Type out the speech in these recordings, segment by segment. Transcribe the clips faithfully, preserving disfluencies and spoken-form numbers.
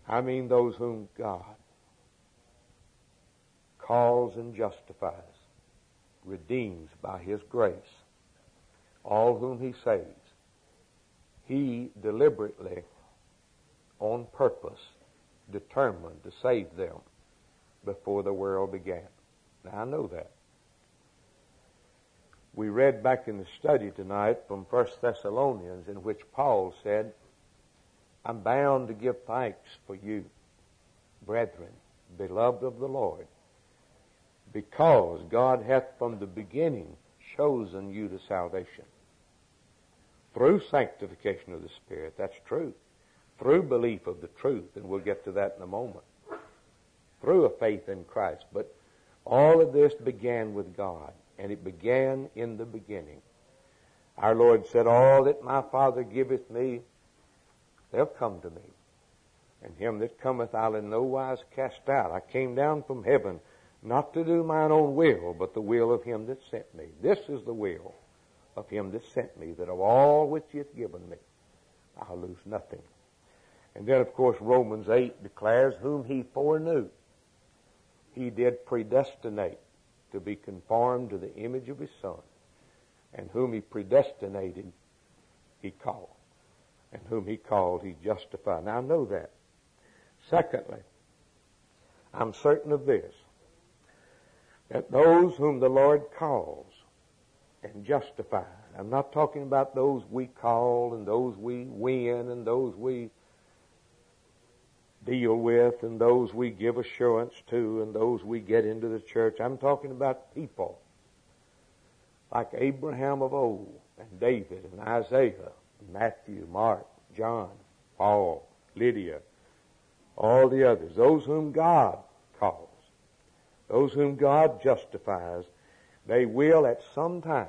I mean those whom God calls and justifies, redeems by His grace, all whom He saves. He deliberately, on purpose, determined to save them before the world began. Now I know that. We read back in the study tonight from First Thessalonians, in which Paul said, I'm bound to give thanks for you, brethren, beloved of the Lord, because God hath from the beginning chosen you to salvation. Through sanctification of the Spirit, that's true. Through belief of the truth, and we'll get to that in a moment. Through a faith in Christ. But all of this began with God, and it began in the beginning. Our Lord said, all that my Father giveth me, they'll come to me. And him that cometh I'll in no wise cast out. I came down from heaven not to do mine own will, but the will of him that sent me. This is the will of him that sent me, that of all which he hath given me, I'll lose nothing. And then, of course, Romans eight declares, whom he foreknew, he did predestinate to be conformed to the image of his Son. And whom he predestinated, he called. And whom he called, he justified. Now, I know that. Secondly, I'm certain of this, that those whom the Lord calls and justifies, I'm not talking about those we call and those we win and those we deal with and those we give assurance to and those we get into the church. I'm talking about people like Abraham of old and David and Isaiah, and Matthew, Mark, John, Paul, Lydia, all the others, those whom God calls, those whom God justifies. They will at some time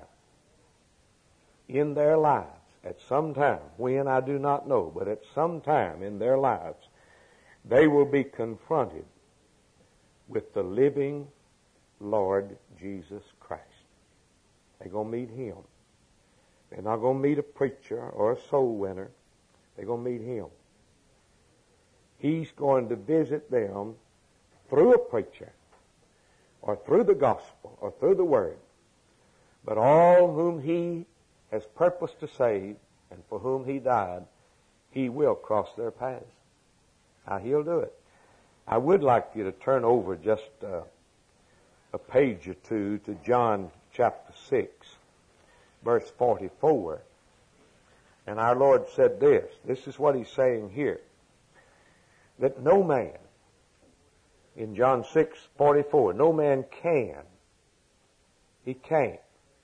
in their lives, at some time, when I do not know, but at some time in their lives, they will be confronted with the living Lord Jesus Christ. They're going to meet him. They're not going to meet a preacher or a soul winner. They're going to meet him. He's going to visit them through a preacher or through the gospel or through the word. But all whom he has purposed to save and for whom he died, he will cross their paths. Now, he'll do it. I would like you to turn over just uh, a page or two to John chapter six, verse forty-four. And our Lord said this. This is what he's saying here. That no man, in John six forty-four, no man can. He can't.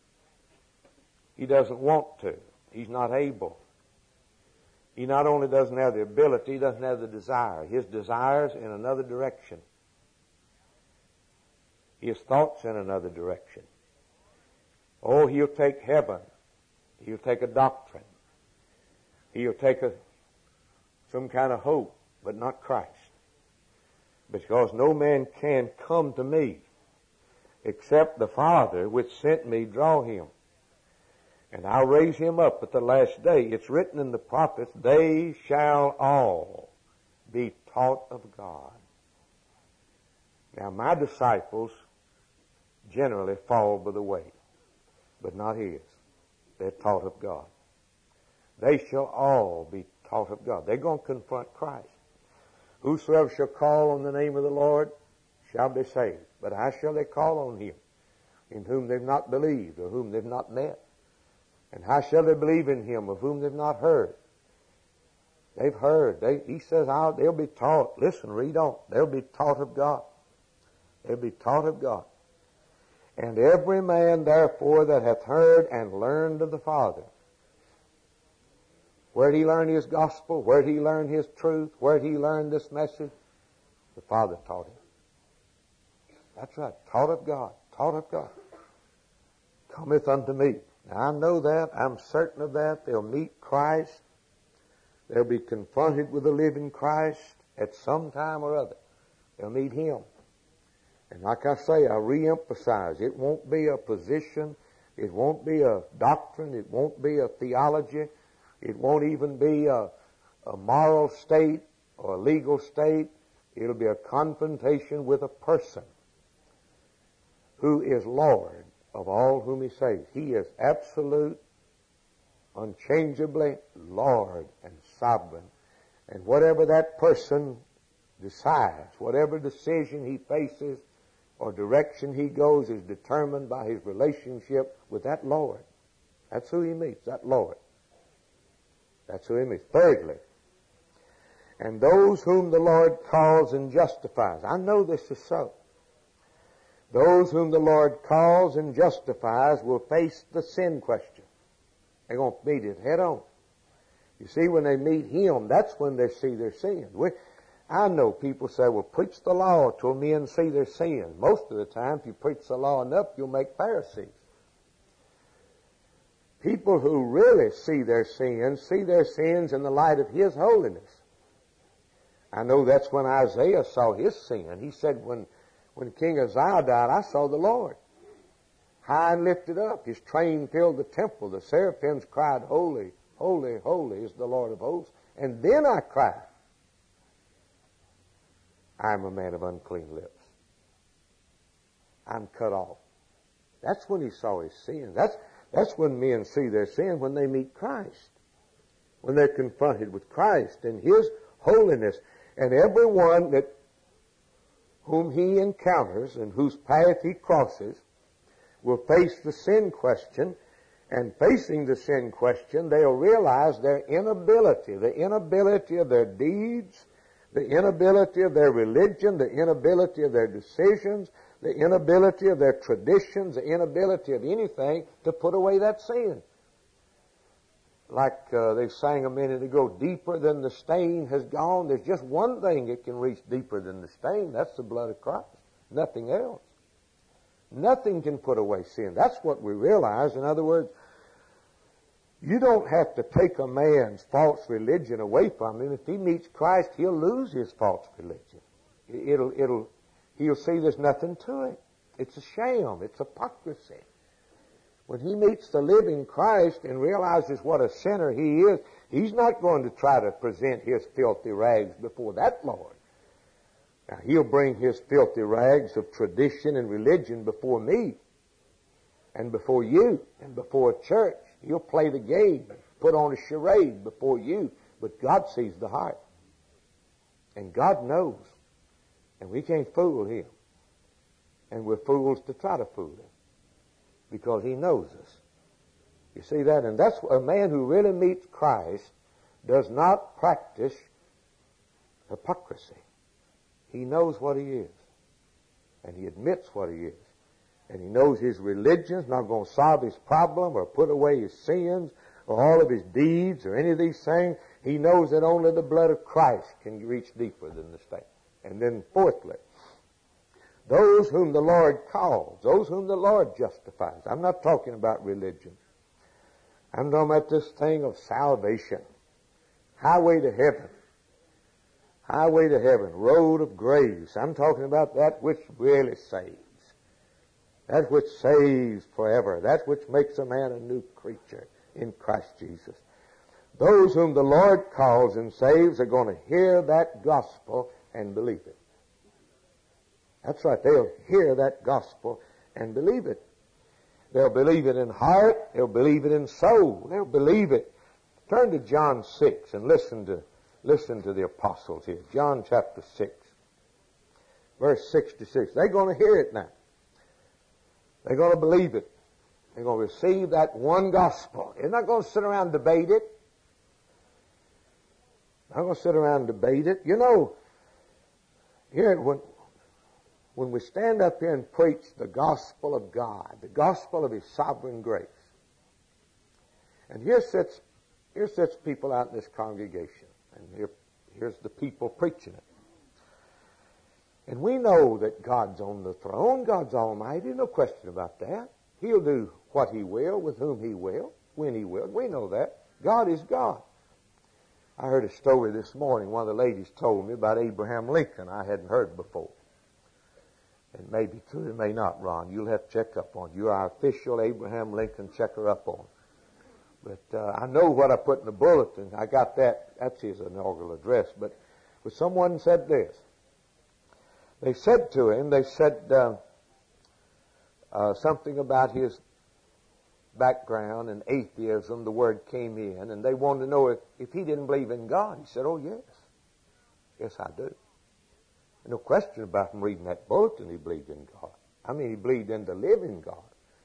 He doesn't want to. He's not able. He not only doesn't have the ability, he doesn't have the desire. His desire's in another direction. His thoughts in another direction. Oh, he'll take heaven. He'll take a doctrine. He'll take a, some kind of hope, but not Christ. Because no man can come to me except the Father which sent me draw him. And I'll raise him up at the last day. It's written in the prophets, they shall all be taught of God. Now, my disciples generally fall by the way, but not his. They're taught of God. They shall all be taught of God. They're going to confront Christ. Whosoever shall call on the name of the Lord shall be saved. But how shall they call on him in whom they've not believed or whom they've not met? And how shall they believe in him of whom they've not heard? They've heard. They, he says, I'll, they'll be taught. Listen, read on. They'll be taught of God. They'll be taught of God. And every man, therefore, that hath heard and learned of the Father. Where'd he learn his gospel? Where'd he learn his truth? Where'd he learn this message? The Father taught him. That's right. Taught of God. Taught of God. Cometh unto me. Now, I know that. I'm certain of that. They'll meet Christ. They'll be confronted with the living Christ at some time or other. They'll meet him. And like I say, I reemphasize, it won't be a position. It won't be a doctrine. It won't be a theology. It won't even be a, a moral state. or a legal state. It'll be a confrontation with a person who is Lord of all whom He saves. He is absolute, unchangeably Lord and sovereign. And whatever that person decides, whatever decision he faces or direction he goes is determined by his relationship with that Lord. That's who he meets, that Lord. That's who he meets. Thirdly, and those whom the Lord calls and justifies. I know this is so. Those whom the Lord calls and justifies will face the sin question. They're going to meet it head on. You see, when they meet Him, that's when they see their sins. We, I know people say, well, preach the law till men see their sins. Most of the time, if you preach the law enough, you'll make Pharisees. People who really see their sins, see their sins in the light of His holiness. I know that's when Isaiah saw his sin. He said, when, when King Uzziah died, I saw the Lord high and lifted up. His train filled the temple. The seraphims cried, holy, holy, holy is the Lord of hosts. And then I cried, I'm a man of unclean lips. I'm cut off. That's when he saw his sin. That's, that's when men see their sin, when they meet Christ. When they're confronted with Christ and His holiness. And everyone that whom he encounters and whose path he crosses will face the sin question. And facing the sin question, they'll realize their inability, the inability of their deeds, the inability of their religion, the inability of their decisions, the inability of their traditions, the inability of anything to put away that sin. Like uh, they sang a minute ago, deeper than the stain has gone. There's just one thing that can reach deeper than the stain. That's the blood of Christ. Nothing else. Nothing can put away sin. That's what we realize. In other words, you don't have to take a man's false religion away from him. If he meets Christ, he'll lose his false religion. It'll, it'll, he'll see there's nothing to it. It's a sham. It's hypocrisy. When he meets the living Christ and realizes what a sinner he is, he's not going to try to present his filthy rags before that Lord. Now, he'll bring his filthy rags of tradition and religion before me and before you and before a church. He'll play the game and put on a charade before you, but God sees the heart. And God knows. And we can't fool Him. And we're fools to try to fool Him, because He knows us. You see that? And that's a man who really meets Christ does not practice hypocrisy. He knows what he is. And he admits what he is. And he knows his religion's not going to solve his problem or put away his sins or all of his deeds or any of these things. He knows that only the blood of Christ can reach deeper than the stain. And then fourthly, those whom the Lord calls, those whom the Lord justifies. I'm not talking about religion. I'm talking about this thing of salvation. Highway to heaven. Highway to heaven. Road of grace. I'm talking about that which really saves. That which saves forever. That which makes a man a new creature in Christ Jesus. Those whom the Lord calls and saves are going to hear that gospel and believe it. That's right. They'll hear that gospel and believe it. They'll believe it in heart. They'll believe it in soul. They'll believe it. Turn to John six and listen to listen to the apostles here. John chapter six, verse sixty-six. They're going to hear it now. They're going to believe it. They're going to receive that one gospel. They're not going to sit around and debate it. They're not going to sit around and debate it. You know, here when when we stand up here and preach the gospel of God, the gospel of His sovereign grace, and here sits here sits people out in this congregation, and here here's the people preaching it. And we know that God's on the throne. God's almighty. No question about that. He'll do what He will, with whom He will, when He will. We know that. God is God. I heard a story this morning. One of the ladies told me about Abraham Lincoln I hadn't heard before. It may be true, it may not, Ron. You'll have to check up on it. You're our official Abraham Lincoln checker up on. But uh, I know what I put in the bulletin. I got that. That's his inaugural address. But But someone said this. They said to him, they said uh, uh, something about his background and atheism. The word came in, and they wanted to know if, if he didn't believe in God. He said, oh, yes. Yes, I do. No question about him reading that bulletin, he believed in God. I mean, he believed in the living God.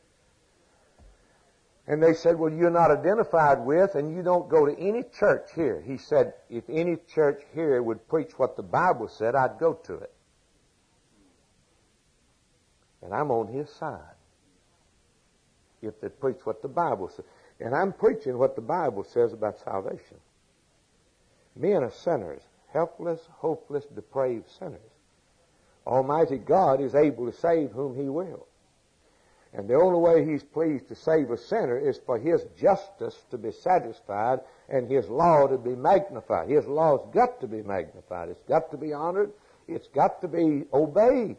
And they said, well, you're not identified with, and you don't go to any church here. He said, if any church here would preach what the Bible said, I'd go to it. And I'm on his side. If they preach what the Bible says. And I'm preaching what the Bible says about salvation. Men are sinners, helpless, hopeless, depraved sinners. Almighty God is able to save whom he will. And the only way he's pleased to save a sinner is for his justice to be satisfied and his law to be magnified. His law's got to be magnified. It's got to be honored. It's got to be obeyed.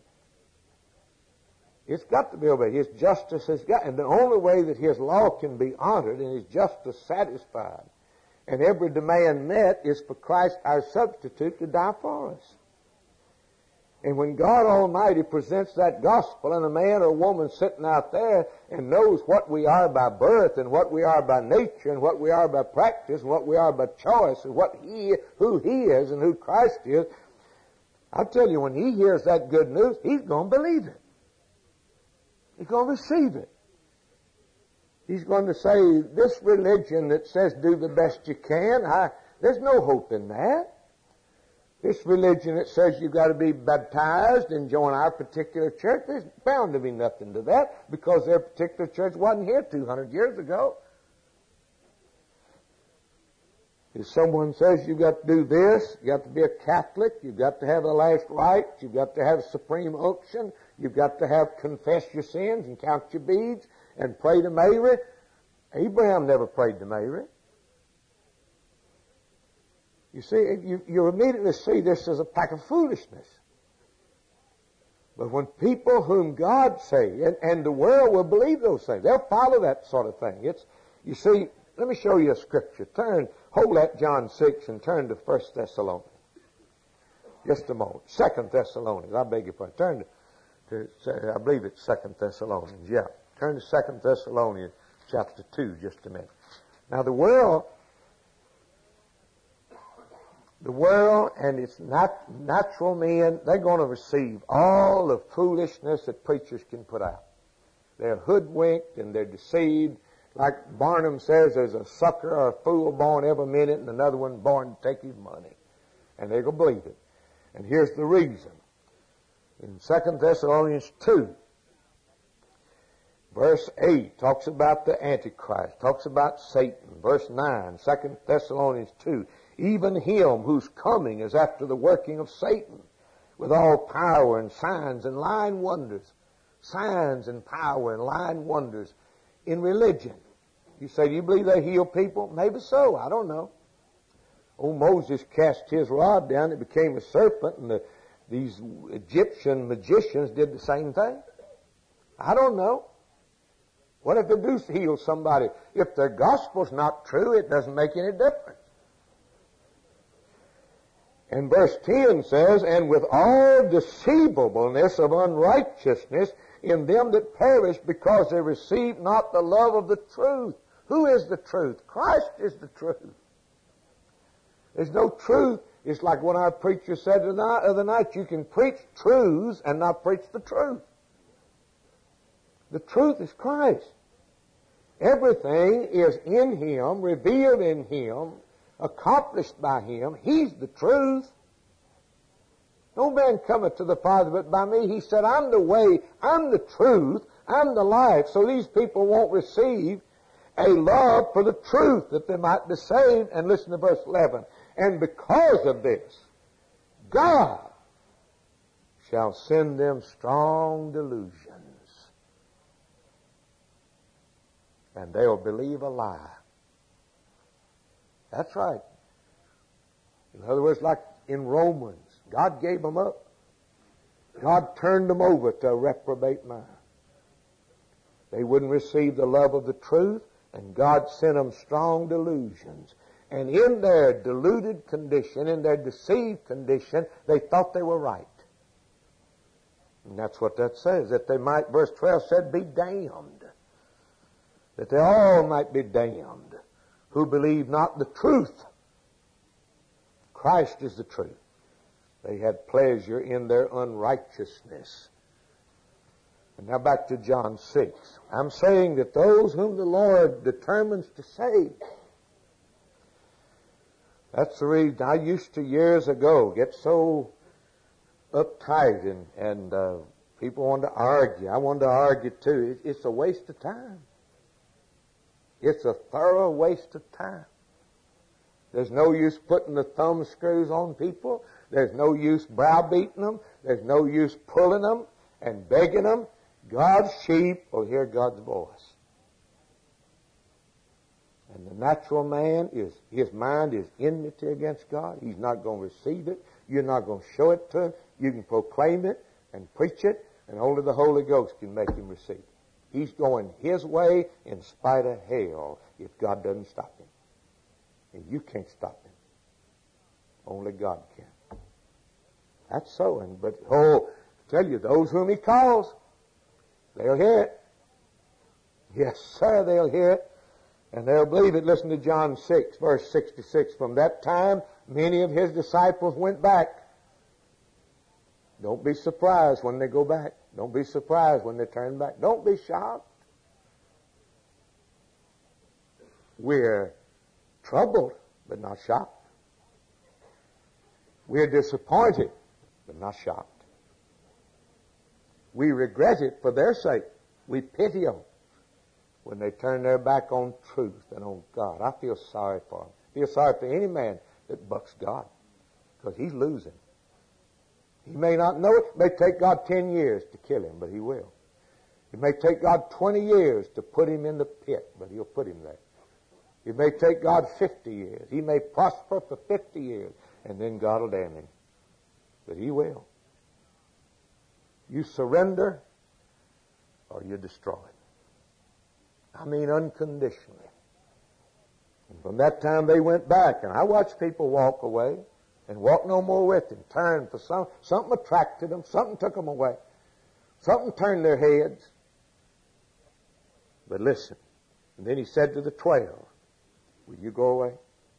It's got to be obeyed. His justice has got, and the only way that his law can be honored and his justice satisfied and every demand met is for Christ, our substitute, to die for us. And when God Almighty presents that gospel, and a man or woman sitting out there and knows what we are by birth and what we are by nature and what we are by practice and what we are by choice and what he, who he is and who Christ is, I tell you, when he hears that good news, he's going to believe it. He's going to receive it. He's going to say, this religion that says do the best you can, I, there's no hope in that. This religion that says you've got to be baptized and join our particular church, there's bound to be nothing to that because their particular church wasn't here two hundred years ago. If someone says you've got to do this, you've got to be a Catholic, you've got to have the last rites, you've got to have supreme unction, you've got to have confess your sins and count your beads and pray to Mary. Abraham never prayed to Mary. You see, you, you immediately see this as a pack of foolishness. But when people whom God say, and, and the world will believe those things, they'll follow that sort of thing. It's, you see, let me show you a scripture. Turn, hold that John six and turn to First Thessalonians. Just a moment. Second Thessalonians, I beg your pardon. Turn to, to I believe it's Second Thessalonians, yeah. Turn to Second Thessalonians chapter two just a minute. Now the world, the world and its nat- natural men, they're going to receive all the foolishness that preachers can put out. They're hoodwinked and they're deceived. Like Barnum says, there's a sucker or a fool born every minute and another one born to take his money. And they're going to believe it. And here's the reason. In Second Thessalonians two, verse eight talks about the Antichrist, talks about Satan. Verse nine, Second Thessalonians two, even him whose coming is after the working of Satan, with all power and signs and lying wonders. Signs and power and lying wonders in religion. You say, do you believe they heal people? Maybe so. I don't know. Old Moses cast his rod down, it became a serpent, and the, these Egyptian magicians did the same thing. I don't know. What if they do heal somebody? If their gospel's not true, it doesn't make any difference. And verse ten says, and with all deceivableness of unrighteousness in them that perish, because they receive not the love of the truth. Who is the truth? Christ is the truth. There's no truth. It's like what our preacher said the other night. You can preach truths and not preach the truth. The truth is Christ. Everything is in Him, revealed in Him, accomplished by Him. He's the truth. No man cometh to the Father but by me. He said, I'm the way, I'm the truth, I'm the life. So these people won't receive a love for the truth that they might be saved. And listen to verse eleven. And because of this, God shall send them strong delusions. And they'll believe a lie. That's right. In other words, like in Romans, God gave them up. God turned them over to a reprobate mind. They wouldn't receive the love of the truth, and God sent them strong delusions. And in their deluded condition, in their deceived condition, they thought they were right. And that's what that says, that they might, verse twelve said, be damned. That they all might be damned, who believe not the truth. Christ is the truth. They had pleasure in their unrighteousness. And now back to John six. I'm saying that those whom the Lord determines to save, that's the reason I used to years ago get so uptight and, and uh, people wanted to argue. I wanted to argue too. It, it's a waste of time. It's a thorough waste of time. There's no use putting the thumb screws on people. There's no use browbeating them. There's no use pulling them and begging them. God's sheep will hear God's voice. And the natural man, is his mind is enmity against God. He's not going to receive it. You're not going to show it to him. You can proclaim it and preach it, and only the Holy Ghost can make him receive it. He's going his way in spite of hell if God doesn't stop him. And you can't stop him. Only God can. That's so. And but oh, I tell you, those whom he calls, they'll hear it. Yes, sir, they'll hear it. And they'll believe it. Listen to John six, verse sixty-six. From that time, many of his disciples went back. Don't be surprised when they go back. Don't be surprised when they turn back. Don't be shocked. We're troubled, but not shocked. We're disappointed, but not shocked. We regret it for their sake. We pity them when they turn their back on truth and on God. I feel sorry for them. I feel sorry for any man that bucks God, because he's losing. He may not know it. It may take God ten years to kill him, but he will. It may take God twenty years to put him in the pit, but he'll put him there. It may take God fifty years. He may prosper for fifty years, and then God will damn him. But he will. You surrender, or you're destroyed. I mean unconditionally. And from that time they went back, and I watched people walk away and walk no more with him, turn for some, something attracted them, something took them away, something turned their heads. But listen, and then he said to the twelve, will you go away?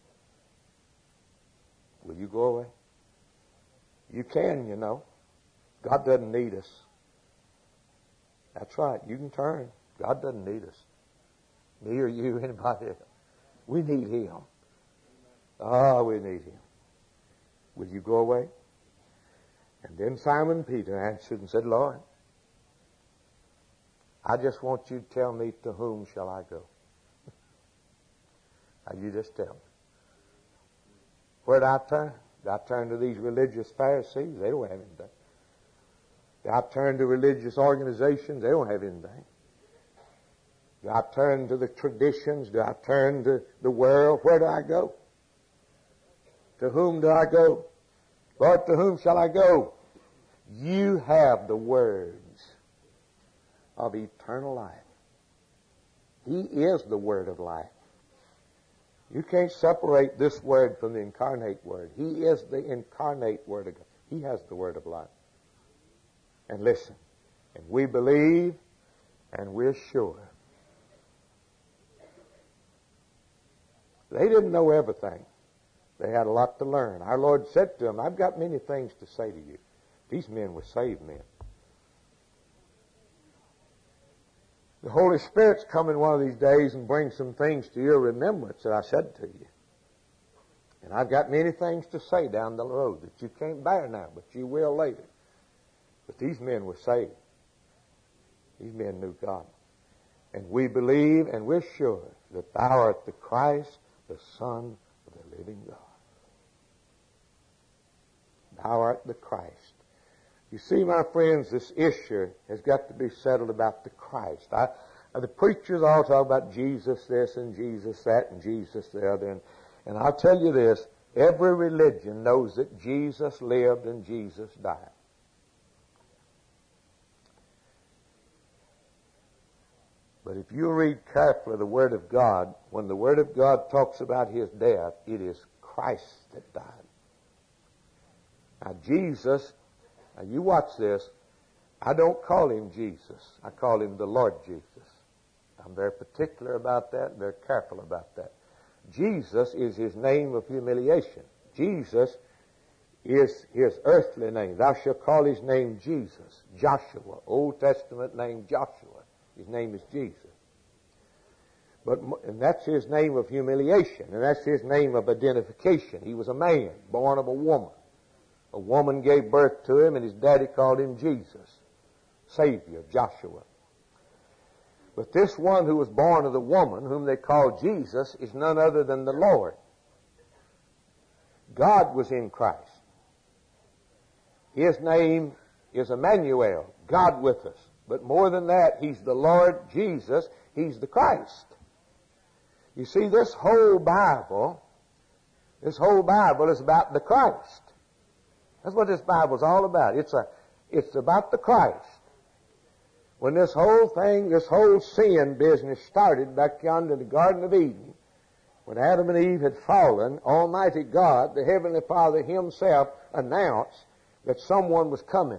Will you go away? You can, you know. God doesn't need us. That's right, you can turn. God doesn't need us. Me or you, anybody else. We need him. Ah, oh, we need him. Will you go away? And then Simon Peter answered and said, Lord, I just want you to tell me, to whom shall I go? Now you just tell me. Where do I turn? Do I turn to these religious Pharisees? They don't have anything. Do I turn to religious organizations? They don't have anything. Do I turn to the traditions? Do I turn to the world? Where do I go? To whom do I go? Lord, to whom shall I go? You have the words of eternal life. He is the word of life. You can't separate this word from the incarnate word. He is the incarnate word of God. He has the word of life. And listen, and we believe and we're sure. They didn't know everything. They had a lot to learn. Our Lord said to them, I've got many things to say to you. These men were saved men. The Holy Spirit's coming one of these days and bring some things to your remembrance that I said to you. And I've got many things to say down the road that you can't bear now, but you will later. But these men were saved. These men knew God. And we believe and we're sure that thou art the Christ, the Son of the living God. Thou art the Christ. You see, my friends, this issue has got to be settled about the Christ. I, the preachers all talk about Jesus this and Jesus that and Jesus the other. And, and I'll tell you this, every religion knows that Jesus lived and Jesus died. But if you read carefully the Word of God, when the Word of God talks about His death, it is Christ that died. Now Jesus, now you watch this, I don't call Him Jesus. I call Him the Lord Jesus. I'm very particular about that and very careful about that. Jesus is His name of humiliation. Jesus is His earthly name. Thou shalt call His name Jesus. Joshua, Old Testament name Joshua. His name is Jesus. But, and that's His name of humiliation, and that's His name of identification. He was a man, born of a woman. A woman gave birth to Him, and His daddy called Him Jesus, Savior, Joshua. But this one who was born of the woman, whom they call Jesus, is none other than the Lord. God was in Christ. His name is Emmanuel, God with us. But more than that, He's the Lord Jesus. He's the Christ. You see, this whole Bible, this whole Bible is about the Christ. That's what this Bible's all about. It's a, it's about the Christ. When this whole thing, this whole sin business started back yonder in the Garden of Eden, when Adam and Eve had fallen, Almighty God, the Heavenly Father Himself, announced that someone was coming.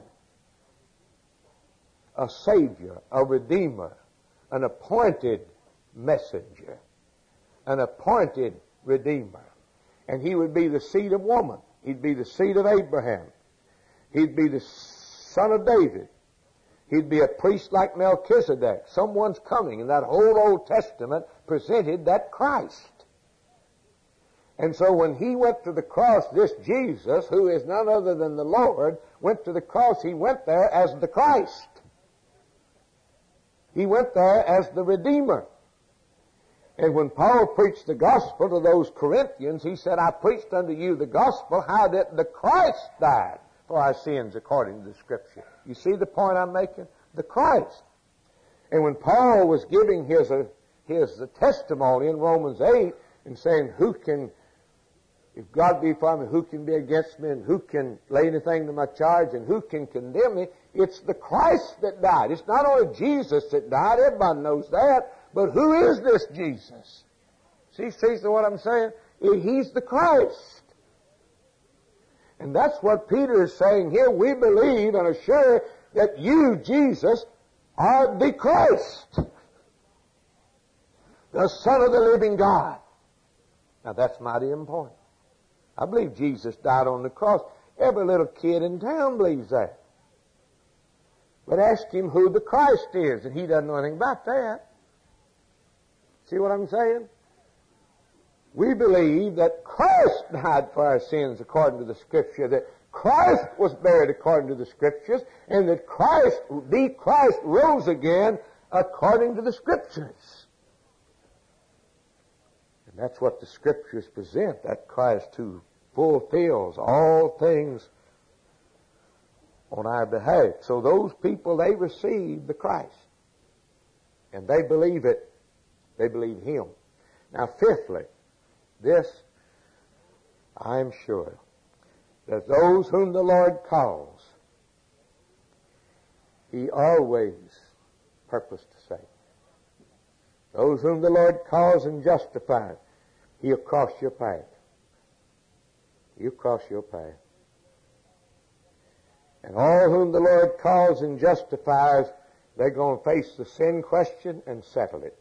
A Savior, a Redeemer, an appointed messenger, an appointed Redeemer. And He would be the seed of woman. He'd be the seed of Abraham. He'd be the son of David. He'd be a priest like Melchizedek. Someone's coming, and that whole Old Testament presented that Christ. And so when He went to the cross, this Jesus, who is none other than the Lord, went to the cross. He went there as the Christ. He went there as the Redeemer. And when Paul preached the gospel to those Corinthians, he said, I preached unto you the gospel, how that the Christ died for our sins according to the Scripture. You see the point I'm making? The Christ. And when Paul was giving his, uh, his uh, testimony in Romans eight and saying, who can, if God be for me, who can be against me, and who can lay anything to my charge, and who can condemn me? It's the Christ that died. It's not only Jesus that died. Everybody knows that. But who is this Jesus? See, see what I'm saying? He's the Christ. And that's what Peter is saying here. We believe and are sure that you, Jesus, are the Christ, the Son of the living God. Now that's mighty important. I believe Jesus died on the cross. Every little kid in town believes that. But ask him who the Christ is, and he doesn't know anything about that. See what I'm saying? We believe that Christ died for our sins according to the Scripture, that Christ was buried according to the Scriptures, and that Christ, the Christ, rose again according to the Scriptures. And that's what the Scriptures present, that Christ who fulfills all things on our behalf. So those people, they receive the Christ, and they believe it. They believe Him. Now, fifthly, this, I'm sure, that those whom the Lord calls, He always purposed to save. Those whom the Lord calls and justifies, He'll cross your path. He'll cross your path. And all whom the Lord calls and justifies, they're going to face the sin question and settle it.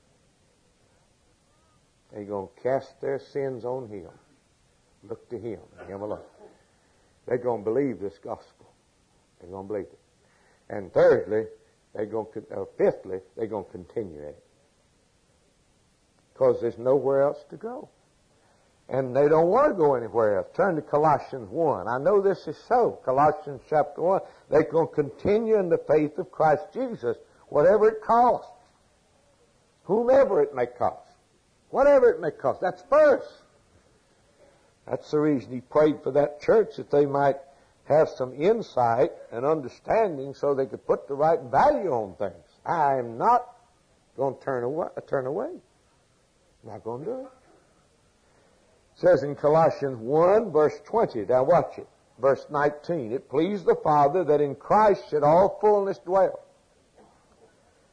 They're going to cast their sins on Him. Look to Him and Him alone. They're going to believe this gospel. They're going to believe it. And thirdly, they're going to, or fifthly, they're going to continue in it. Because there's nowhere else to go. And they don't want to go anywhere else. Turn to Colossians one. I know this is so. Colossians chapter one. They're going to continue in the faith of Christ Jesus, whatever it costs. Whomever it may cost. Whatever it may cost. That's first. That's the reason he prayed for that church, that they might have some insight and understanding so they could put the right value on things. I am not going to turn away. Turn away. I'm not going to do it. It says in Colossians one, verse twenty. Now watch it. Verse nineteen. It pleased the Father that in Christ should all fullness dwell,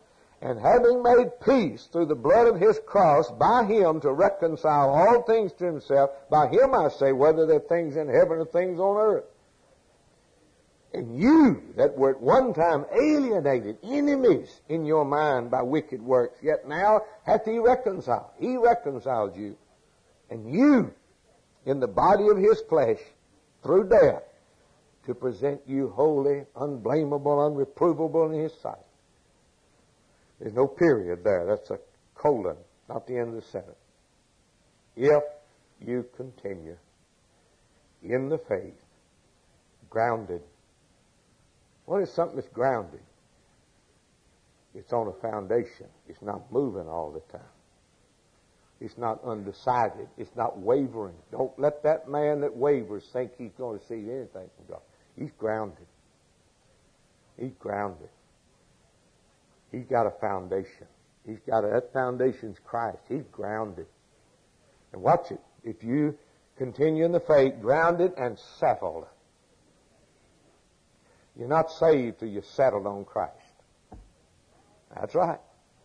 And having made peace through the blood of his cross, by him to reconcile all things to himself, by him I say, whether they're things in heaven or things on earth. And you that were at one time alienated, enemies in your mind by wicked works, yet now hath he reconciled. He reconciled you. And you, in the body of his flesh, through death, to present you holy, unblameable, unreprovable in his sight. There's no period there. That's a colon, not the end of the sentence. If you continue in the faith, grounded. What is something that's grounded? It's on a foundation. It's not moving all the time. It's not undecided. It's not wavering. Don't let that man that wavers think he's going to see anything from God. He's grounded. He's grounded. He's got a foundation. He's got a, that foundation's Christ. He's grounded. And watch it. If you continue in the faith, grounded and settled. You're not saved till you're settled on Christ. That's right.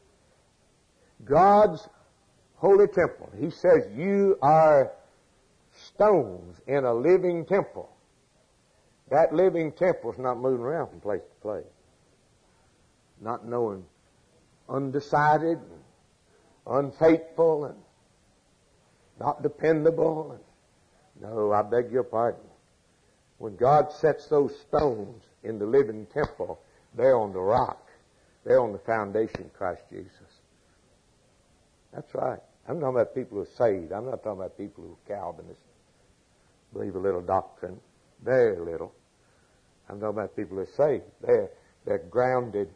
God's holy temple. He says you are stones in a living temple. That living temple's not moving around from place to place. Not knowing, undecided, and unfaithful, and not dependable. And, no, I beg your pardon. When God sets those stones in the living temple, they're on the rock. They're on the foundation of Christ Jesus. That's right. I'm talking about people who are saved. I'm not talking about people who are Calvinists, believe a little doctrine, very little. I'm talking about people who are saved. They're, they're grounded.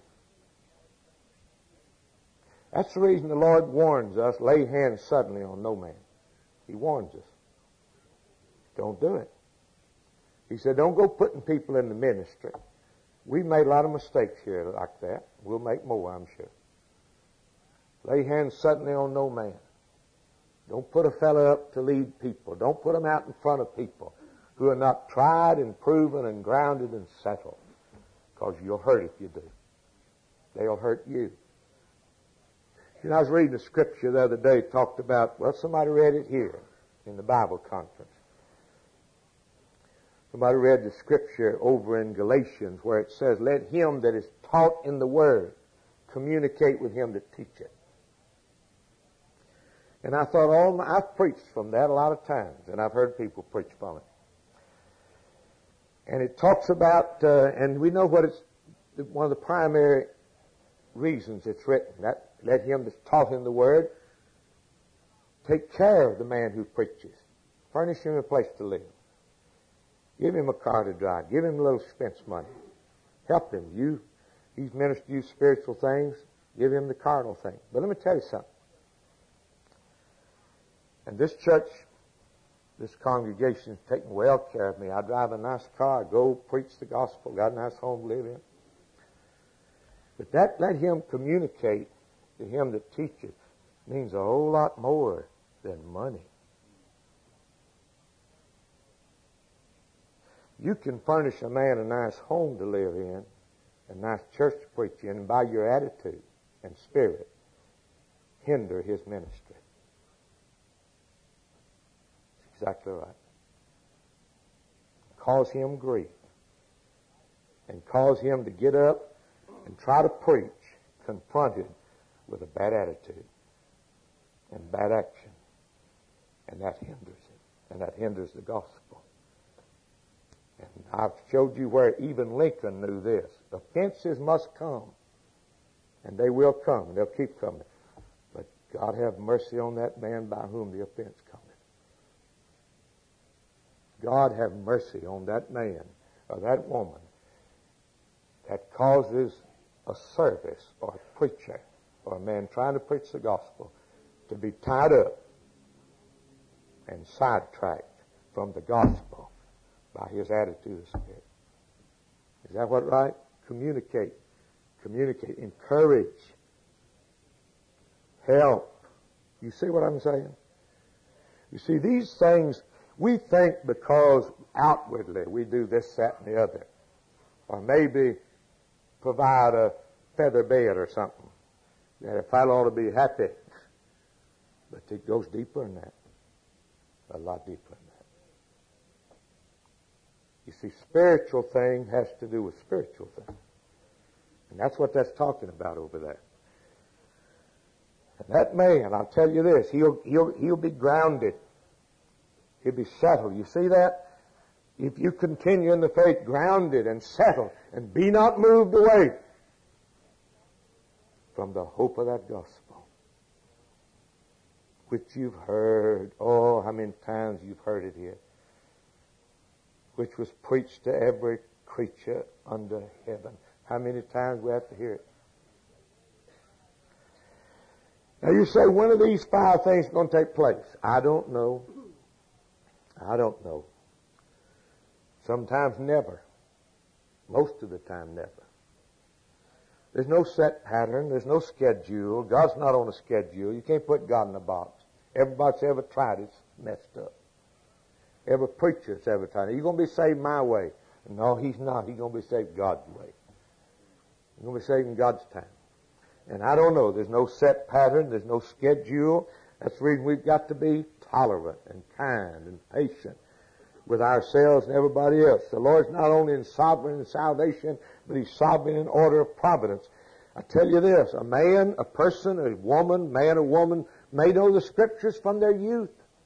That's the reason the Lord warns us, lay hands suddenly on no man. He warns us. Don't do it. He said, don't go putting people in the ministry. We've made a lot of mistakes here like that. We'll make more, I'm sure. Lay hands suddenly on no man. Don't put a fellow up to lead people. Don't put them out in front of people who are not tried and proven and grounded and settled. Because you'll hurt if you do. They'll hurt you. You know, I was reading a scripture the other day, talked about, well, somebody read it here in the Bible conference. Somebody read the scripture over in Galatians where it says, let him that is taught in the word communicate with him that teacheth. And I thought, all my, I've preached from that a lot of times, and I've heard people preach from it. And it talks about, uh, and we know what it's, one of the primary reasons it's written, that let him that's taught in the word take care of the man who preaches. Furnish him a place to live. Give him a car to drive. Give him a little expense money. Help him. You, he's ministered to you spiritual things. Give him the carnal thing. But let me tell you something. And this church, this congregation has taken well care of me. I drive a nice car. I go preach the gospel. Got a nice home to live in. But that let him communicate to him that teaches means a whole lot more than money. You can furnish a man a nice home to live in, a nice church to preach in, and by your attitude and spirit, hinder his ministry. That's exactly right. Cause him grief. And cause him to get up and try to preach, confronted with a bad attitude and bad action. And that hinders it. And that hinders the gospel. And I've showed you where even Lincoln knew this. Offenses must come. And they will come. And they'll keep coming. But God have mercy on that man by whom the offense cometh. God have mercy on that man or that woman that causes a service or a preacher or a man trying to preach the gospel to be tied up and sidetracked from the gospel by his attitude of spirit. Is that what right? Communicate. Communicate. Encourage. Help. You see what I'm saying? You see, these things, we think because outwardly we do this, that, and the other. Or maybe provide a feather bed or something. that if I ought to be happy. But it goes deeper than that. A lot deeper than that. You see, spiritual thing has to do with spiritual thing. And that's what that's talking about over there. And that man, I'll tell you this, he'll, he'll, he'll be grounded. He'll be settled. You see that? If you continue in the faith, grounded and settled, and be not moved away from the hope of that gospel, which you've heard, oh, how many times you've heard it here, which was preached to every creature under heaven. How many times we have to hear it? Now you say, when are these five things going to take place? I don't know. I don't know. Sometimes never. Most of the time never. There's no set pattern. There's no schedule. God's not on a schedule. You can't put God in a box. Everybody that's ever tried it's messed up. Every preacher that's ever tried it. You're going to be saved my way. No, he's not. He's going to be saved God's way. He's going to be saved in God's time. And I don't know. There's no set pattern. There's no schedule. That's the reason we've got to be tolerant and kind and patient with ourselves and everybody else. The Lord's not only in sovereign in salvation, but He's sovereign in order of providence. I tell you this, a man, a person, a woman, man or woman, may know the Scriptures from their youth,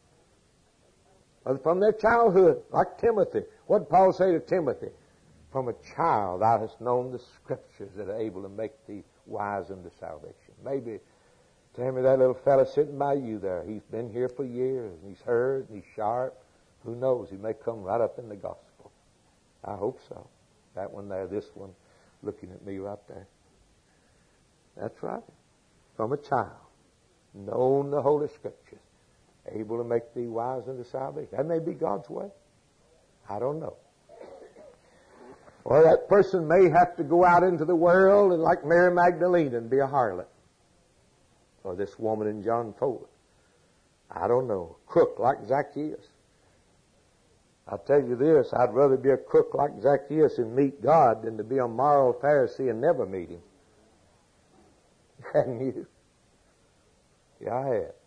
or from their childhood, like Timothy. What did Paul say to Timothy? From a child thou hast known the Scriptures that are able to make thee wise unto salvation. Maybe, tell me, that little fella sitting by you there, he's been here for years, and he's heard, and he's sharp. Who knows? He may come right up in the gospel. I hope so. That one there, this one, looking at me right there. That's right. From a child, known the Holy Scriptures, able to make thee wise unto salvation. That may be God's way. I don't know. Or that person may have to go out into the world and, like Mary Magdalene, and be a harlot. Or this woman in John four. I don't know. Crook like Zacchaeus. I'll tell you this, I'd rather be a crook like Zacchaeus and meet God than to be a moral Pharisee and never meet Him. Hadn't you? Yeah, I had.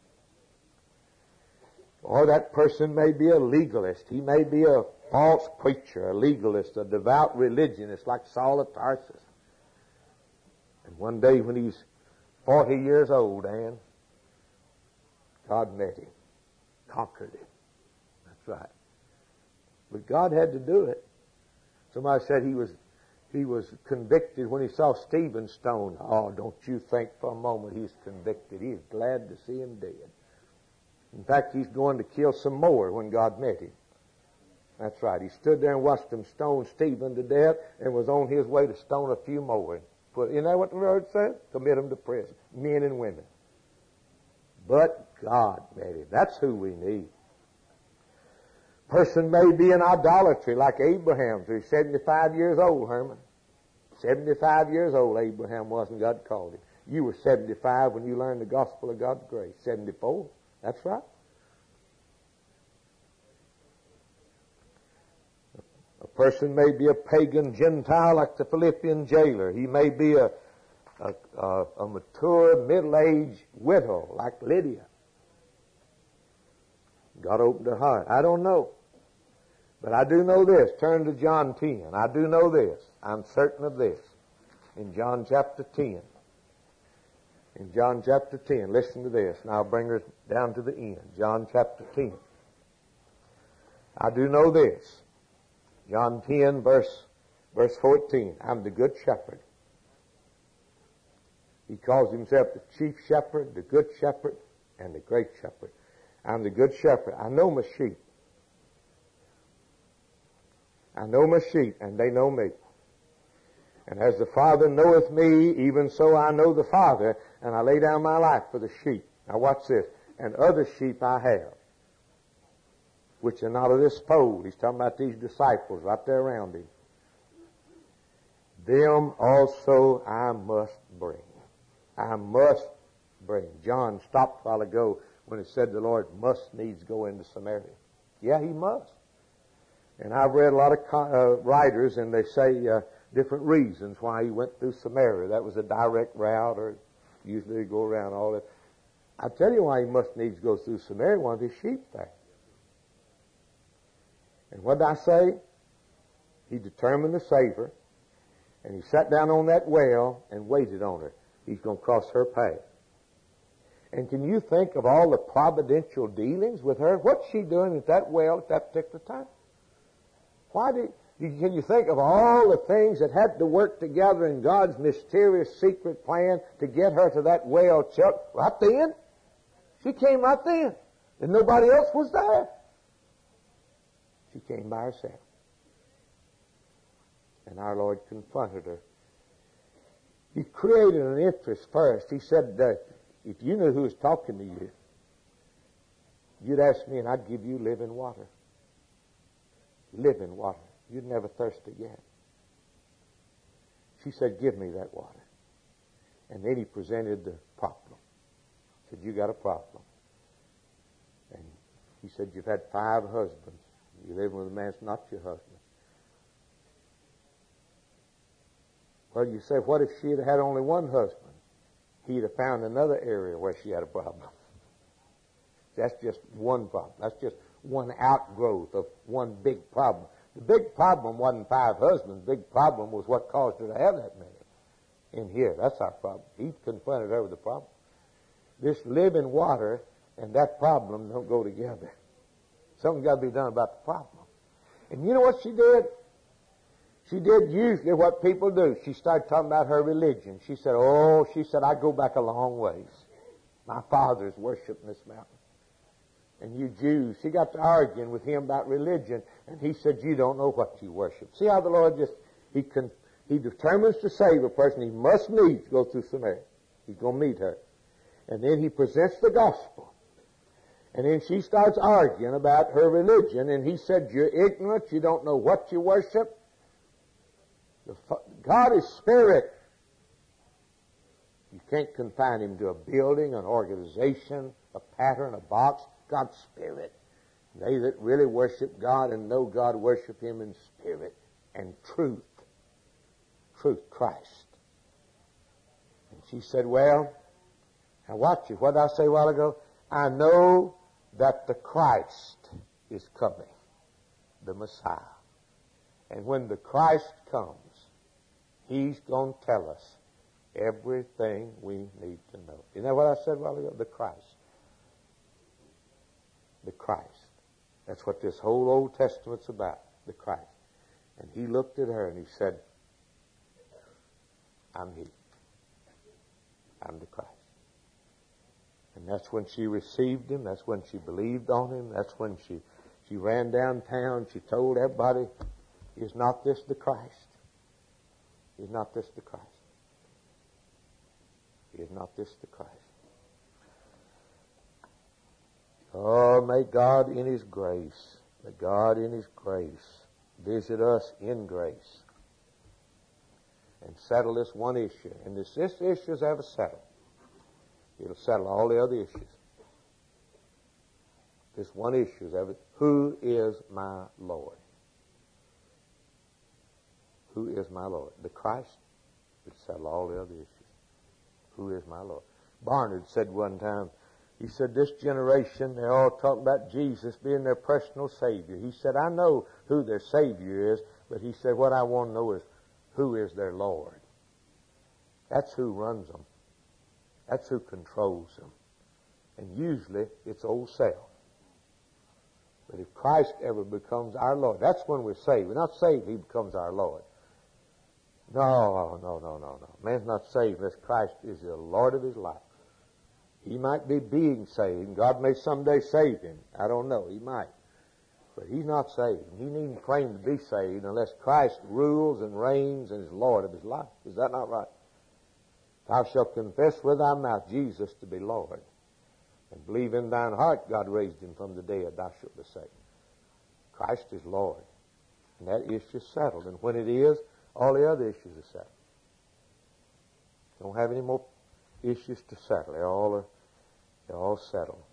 Or that person may be a legalist. He may be a false preacher, a legalist, a devout religionist like Saul of Tarsus. And one day when he's forty years old, Ann, God met him, conquered him. That's right. But God had to do it. Somebody said he was he was convicted when he saw Stephen stoned. Oh, don't you think for a moment he's convicted. He's glad to see him dead. In fact, he's going to kill some more when God met him. That's right. He stood there and watched them stone Stephen to death and was on his way to stone a few more. Put, you know what the word says? Commit them to prison. Men and women. But God met him. That's who we need. Person may be in idolatry like Abraham. So he's seventy-five years old, Herman. seventy-five years old Abraham was when God called him. You were seventy-five when you learned the gospel of God's grace. seventy-four. That's right. A person may be a pagan Gentile like the Philippian jailer. He may be a, a, a, a mature, middle-aged widow like Lydia. God opened her heart. I don't know. But I do know this. Turn to John ten. I do know this. I'm certain of this. In John chapter ten. In John chapter ten. Listen to this. And I'll bring her down to the end. John chapter ten. I do know this. John ten, verse, verse fourteen. I'm the good shepherd. He calls himself the chief shepherd, the good shepherd, and the great shepherd. I'm the good shepherd. I know my sheep. I know my sheep, and they know me. And as the Father knoweth me, even so I know the Father, and I lay down my life for the sheep. Now watch this. And other sheep I have, which are not of this fold. He's talking about these disciples right there around him. Them also I must bring. I must bring. John stopped a while ago when it said the Lord must needs go into Samaria. Yeah, He must. And I've read a lot of uh, writers, and they say uh, different reasons why He went through Samaria. That was a direct route, or Usually they go around all that. I tell you why he must needs go through Samaria. One of his sheep there. And what did I say? He determined to save her. And he sat down on that well and waited on her. He's going to cross her path. And can you think of all the providential dealings with her? What's she doing at that well at that particular time? Why did, can you think of all the things that had to work together in God's mysterious secret plan to get her to that well right then? She came right then. And nobody else was there. She came by herself. And our Lord confronted her. He created an interest first. He said, uh, if you knew who was talking to you, you'd ask me and I'd give you living water. Living water. You'd never thirst again. She said, give me that water. And then he presented the problem. He said, you got a problem. And he said, you've had five husbands. You're living with a man that's not your husband. Well, you say, what if she had had only one husband? He'd have found another area where she had a problem. That's just one problem. That's just one outgrowth of one big problem. The big problem wasn't five husbands. The big problem was what caused her to have that many. In here, that's our problem. He confronted her with the problem. This living water and that problem don't go together. Something's got to be done about the problem. And you know what she did? She did usually what people do. She started talking about her religion. She said, oh, she said, I go back a long ways. My fathers worshiped this mountain. And you Jews, she got to arguing with him about religion, and he said, you don't know what you worship. See how the Lord just, he con, he determines to save a person. He must needs go through Samaria. He's going to meet her. And then he presents the gospel. And then she starts arguing about her religion, and he said, you're ignorant, you don't know what you worship. God is spirit. You can't confine him to a building, an organization, a pattern, a box. God's spirit. They that really worship God and know God worship him in spirit and truth. Truth, Christ. And she said, well, now watch it. What did I say a while ago? I know that the Christ is coming, the Messiah. And when the Christ comes, he's going to tell us everything we need to know. Isn't that what I said a while ago? The Christ. The Christ. That's what this whole Old Testament's about. The Christ. And he looked at her and he said, I'm he. I'm the Christ. And that's when she received him. That's when she believed on him. That's when she, she ran downtown. She told everybody, is not this the Christ? Is not this the Christ? Is not this the Christ? Oh, may God in his grace, may God in his grace visit us in grace and settle this one issue. And this, this issue is ever settled. It'll settle all the other issues. This one issue is ever, who is my Lord? Who is my Lord? The Christ would settle all the other issues. Who is my Lord? Barnard said one time, he said, this generation, they're all talking about Jesus being their personal Savior. He said, I know who their Savior is, but he said, what I want to know is, who is their Lord? That's who runs them. That's who controls them. And usually, it's old self. But if Christ ever becomes our Lord, that's when we're saved. We're not saved, he becomes our Lord. No, no, no, no, no. Man's not saved unless Christ is the Lord of his life. He might be being saved, and God may someday save him. I don't know. He might. But he's not saved. He needn't claim to be saved unless Christ rules and reigns and is Lord of his life. Is that not right? Thou shalt confess with thy mouth Jesus to be Lord, and believe in thine heart God raised him from the dead, thou shalt be saved. Christ is Lord. And that issue is settled. And when it is, all the other issues are settled. Don't have any more issues to settle. They're all, they're all settled.